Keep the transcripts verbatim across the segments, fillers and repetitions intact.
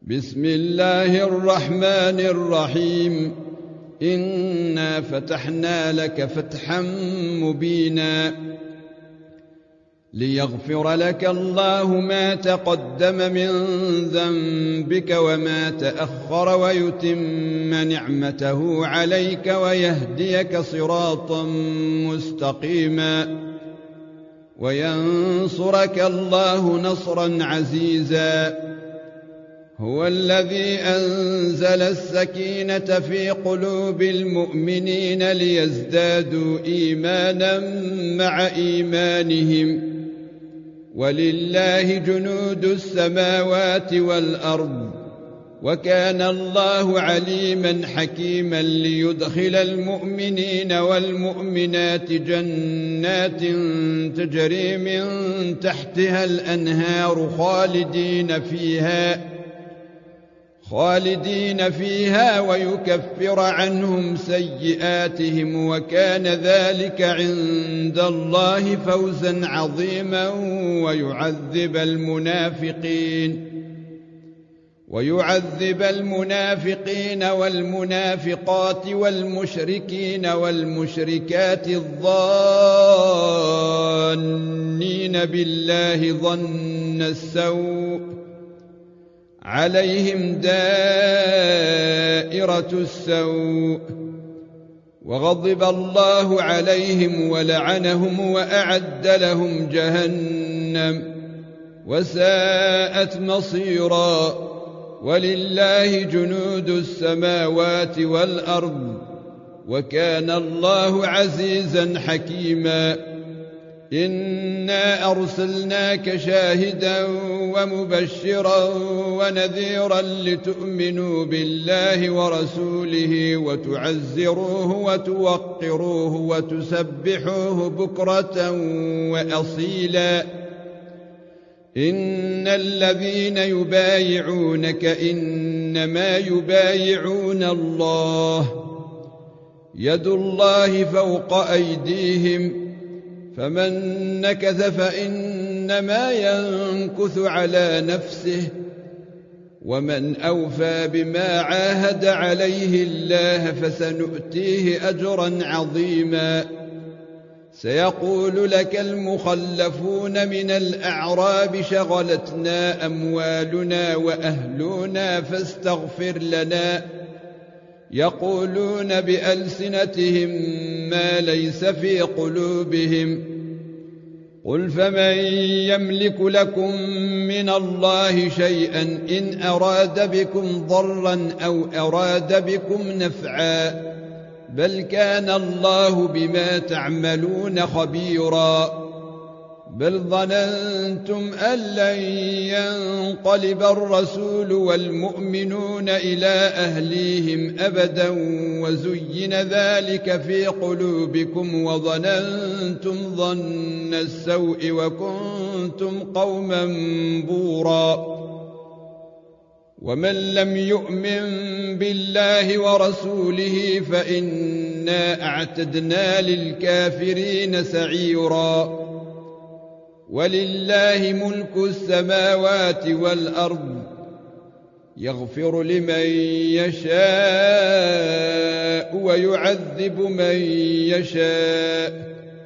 بسم الله الرحمن الرحيم. إنا فتحنا لك فتحا مبينا ليغفر لك الله ما تقدم من ذنبك وما تأخر ويتم نعمته عليك ويهديك صراطا مستقيما وينصرك الله نصرا عزيزا. هو الذي أنزل السكينة في قلوب المؤمنين ليزدادوا إيمانا مع إيمانهم ولله جنود السماوات والأرض وكان الله عليما حكيما ليدخل المؤمنين والمؤمنات جنات تجري من تحتها الأنهار خالدين فيها خالدين فيها ويكفر عنهم سيئاتهم وكان ذلك عند الله فوزا عظيما ويعذب المنافقين ويعذب المنافقين والمنافقات والمشركين والمشركات الظانين بالله ظن السوء عليهم دائرة السوء وغضب الله عليهم ولعنهم وأعد لهم جهنم وساءت مصيرا. ولله جنود السماوات والأرض وكان الله عزيزا حكيما. إنا أرسلناك شاهدا ومبشرا ونذيرا لتؤمنوا بالله ورسوله وتعزروه وتوقروه وتسبحوه بكرة وأصيلا. إن الذين يبايعونك إنما يبايعون الله يد الله فوق أيديهم فمن نكث فإنما ينكث على نفسه ومن أوفى بما عاهد عليه الله فسنؤتيه أجرا عظيما. سيقول لك المخلفون من الأعراب شغلتنا أموالنا وأهلنا فاستغفر لنا يقولون بألسنتهم ما ليس في قلوبهم قل فمن يملك لكم من الله شيئا إن أراد بكم ضرا أو أراد بكم نفعا بل كان الله بما تعملون خبيرا. بل ظننتم أن لن ينقلب الرسول والمؤمنون إلى أهليهم أبدا وزين ذلك في قلوبكم وظننتم ظن السوء وكنتم قوما بورا. ومن لم يؤمن بالله ورسوله فإنا أعتدنا للكافرين سعيرا. ولله ملك السماوات والأرض يغفر لمن يشاء ويعذب من يشاء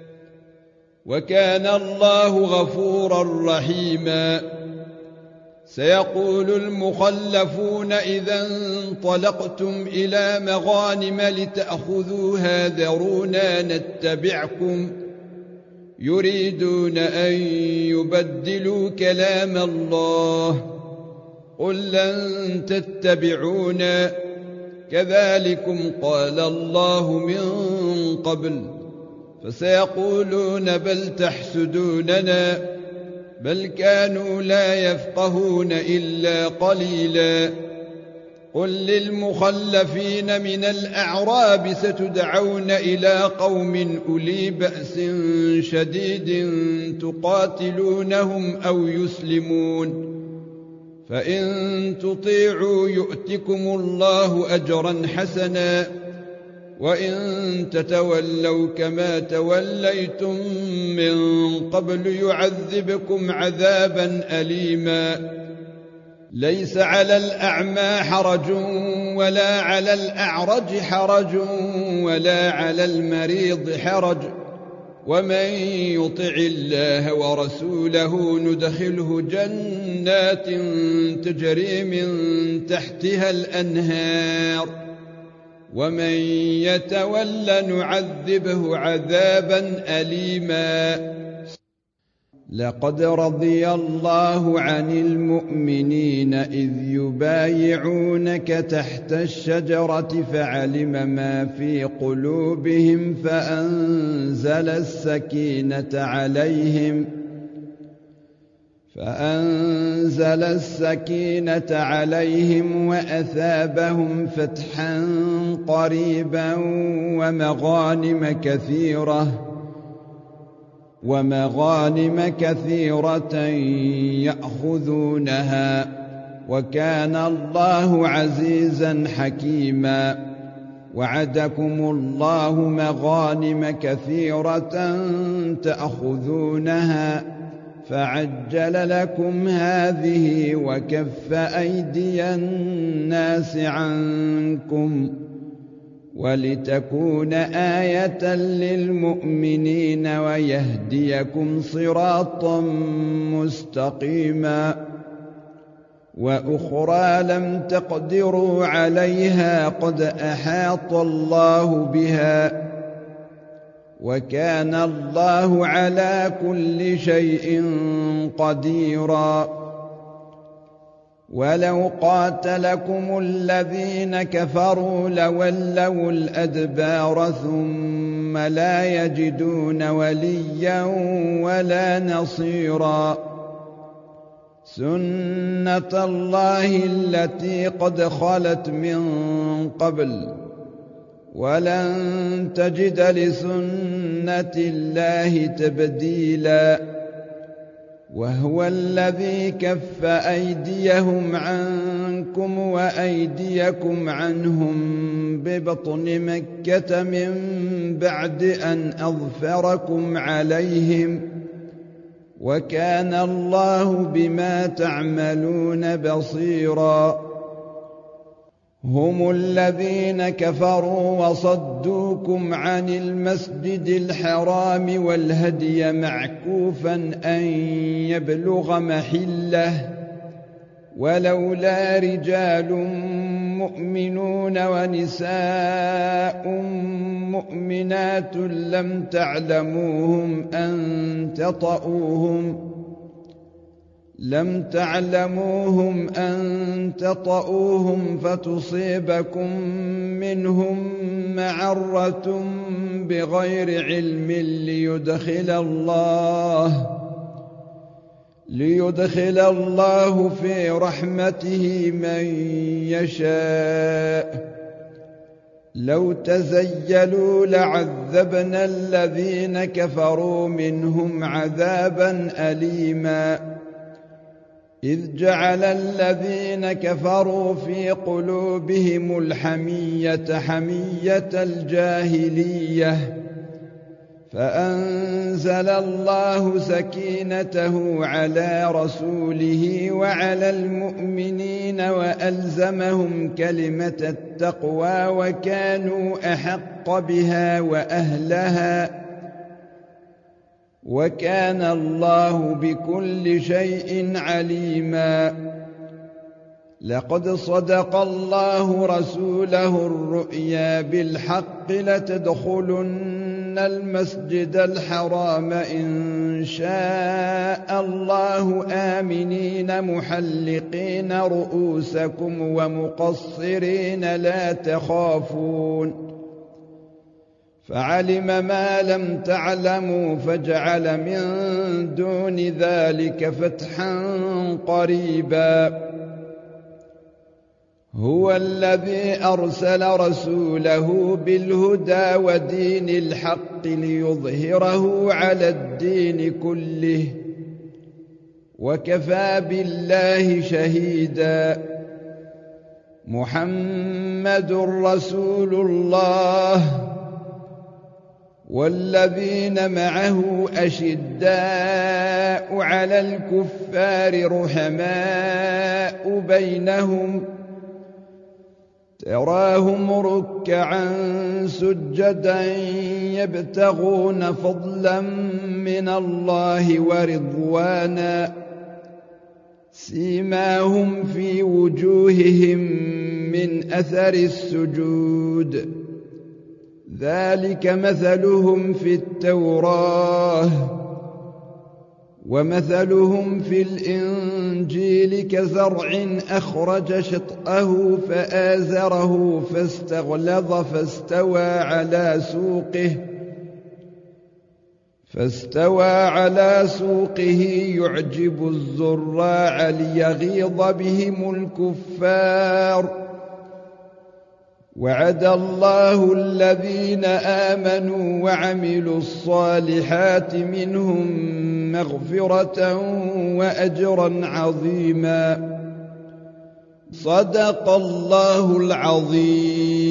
وكان الله غفورا رحيما. سيقول المخلفون إذا انطلقتم إلى مغانم لتأخذوها ذرونا نتبعكم يريدون أن يبدلوا كلام الله قل لن تتبعونا كذلكم قال الله من قبل فسيقولون بل تحسدوننا بل كانوا لا يفقهون إلا قليلا. قل للمخلفين من الأعراب ستدعون إلى قوم أولي بأس شديد تقاتلونهم أو يسلمون فإن تطيعوا يؤتكم الله أجرا حسنا وإن تتولوا كما توليتم من قبل يعذبكم عذابا أليما ليس على الأعمى حرج ولا على الأعرج حرج ولا على المريض حرج ومن يطع الله ورسوله ندخله جنات تجري من تحتها الأنهار ومن يتول نعذبه عذابا أليما. لقد رضي الله عن المؤمنين إذ يبايعونك تحت الشجرة فعلم ما في قلوبهم فأنزل السكينة عليهم فأنزل السكينة عليهم وأثابهم فتحا قريبا ومغانم كثيرة ومغانم كثيرة يأخذونها وكان الله عزيزا حكيما. وعدكم الله مغانم كثيرة تأخذونها فعجل لكم هذه وكف أيدي الناس عنكم ولتكون آية للمؤمنين ويهديكم صراطا مستقيما. وأخرى لم تقدروا عليها قد أحاط الله بها وكان الله على كل شيء قديرا. ولو قاتلكم الذين كفروا لولوا الأدبار ثم لا يجدون وليا ولا نصيرا. سنة الله التي قد خلت من قبل ولن تجد لسنة الله تبديلا. وهو الذي كف أيديهم عنكم وأيديكم عنهم ببطن مكة من بعد أن أظفركم عليهم وكان الله بما تعملون بصيرا. هم الذين كفروا وصدوكم عن المسجد الحرام والهدي معكوفا أن يبلغ محله ولولا رجال مؤمنون ونساء مؤمنات لم تعلموهم أن تطؤوهم لم تعلموهم أن تطؤوهم فتصيبكم منهم معرة بغير علم ليدخل الله ليدخل الله في رحمته من يشاء. لو تزيلوا لعذبنا الذين كفروا منهم عذابا أليما. إذ جعل الذين كفروا في قلوبهم الحمية حمية الجاهلية فأنزل الله سكينته على رسوله وعلى المؤمنين وألزمهم كلمة التقوى وكانوا أحق بها وأهلها وكان الله بكل شيء عليما. لقد صدق الله رسوله الرؤيا بالحق لتدخلن المسجد الحرام إن شاء الله آمنين محلقين رؤوسكم ومقصرين لا تخافون فعلم ما لم تعلموا فجعل من دون ذلك فتحا قريبا. هو الذي أرسل رسوله بالهدى ودين الحق ليظهره على الدين كله وكفى بالله شهيدا. محمد رسول الله والذين معه أشداء على الكفار رحماء بينهم تراهم ركعا سجدا يبتغون فضلا من الله ورضوانا سيماهم في وجوههم من أثر السجود ذلك مثلهم في التوراة ومثلهم في الإنجيل كزرع أخرج شطأه فآزره فاستغلظ فاستوى على سوقه فاستوى على سوقه يعجب الزراع ليغيظ بهم الكفار وعد الله الذين آمنوا وعملوا الصالحات منهم مغفرة وأجرا عظيما صدق الله العظيم.